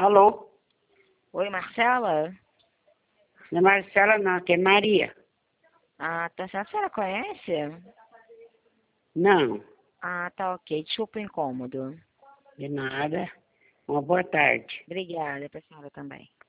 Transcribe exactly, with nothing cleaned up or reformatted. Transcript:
Alô? Oi, Marcela? Não é Marcela não, que é Maria. Ah, tá certo. A senhora conhece? Não, Ah, tá ok. Desculpa o incômodo. de nada. Uma boa tarde. Obrigada, pra senhora também.